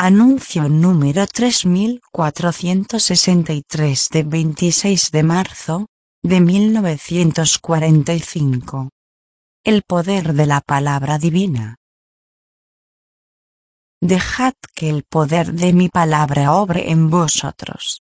Anuncio número 3463 de 26 de marzo, de 1945. El poder de la palabra divina. Dejad que el poder de mi palabra obre en vosotros.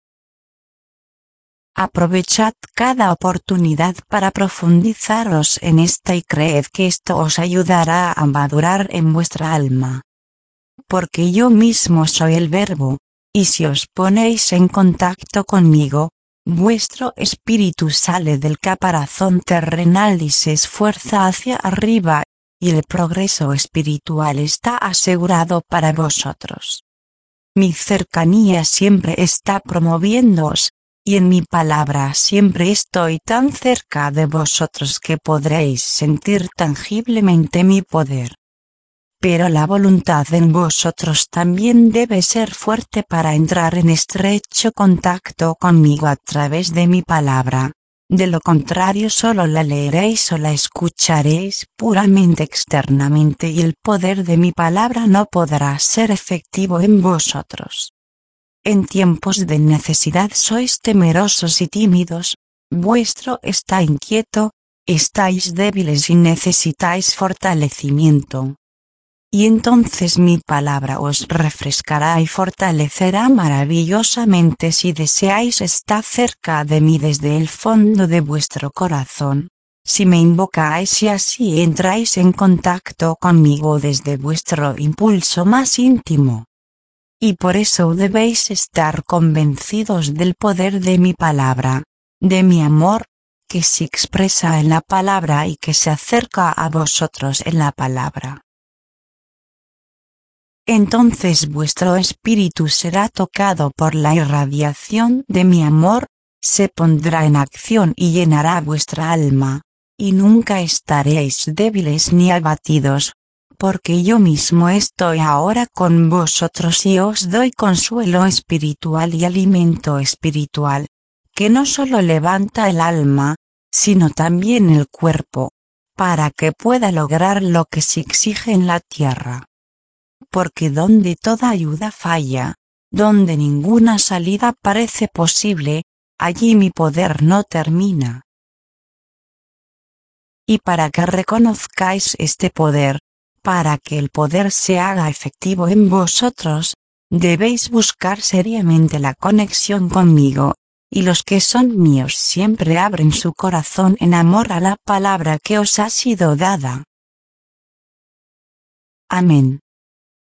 Aprovechad cada oportunidad para profundizaros en esta y creed que esto os ayudará a madurar en vuestra alma. Porque yo mismo soy el Verbo, y si os ponéis en contacto conmigo, vuestro espíritu sale del caparazón terrenal y se esfuerza hacia arriba, y el progreso espiritual está asegurado para vosotros. Mi cercanía siempre está promoviéndoos, y en mi palabra siempre estoy tan cerca de vosotros que podréis sentir tangiblemente mi poder. Pero la voluntad en vosotros también debe ser fuerte para entrar en estrecho contacto conmigo a través de mi palabra. De lo contrario solo la leeréis o la escucharéis puramente externamente y el poder de mi palabra no podrá ser efectivo en vosotros. En tiempos de necesidad sois temerosos y tímidos, vuestro está inquieto, estáis débiles y necesitáis fortalecimiento. Y entonces mi palabra os refrescará y fortalecerá maravillosamente si deseáis estar cerca de mí desde el fondo de vuestro corazón. Si me invocáis y así entráis en contacto conmigo desde vuestro impulso más íntimo. Y por eso debéis estar convencidos del poder de mi palabra, de mi amor, que se expresa en la palabra y que se acerca a vosotros en la palabra. Entonces vuestro espíritu será tocado por la irradiación de mi amor, se pondrá en acción y llenará vuestra alma, y nunca estaréis débiles ni abatidos, porque yo mismo estoy ahora con vosotros y os doy consuelo espiritual y alimento espiritual, que no solo levanta el alma, sino también el cuerpo, para que pueda lograr lo que se exige en la tierra. Porque donde toda ayuda falla, donde ninguna salida parece posible, allí mi poder no termina. Y para que reconozcáis este poder, para que el poder se haga efectivo en vosotros, debéis buscar seriamente la conexión conmigo, y los que son míos siempre abren su corazón en amor a la palabra que os ha sido dada. Amén.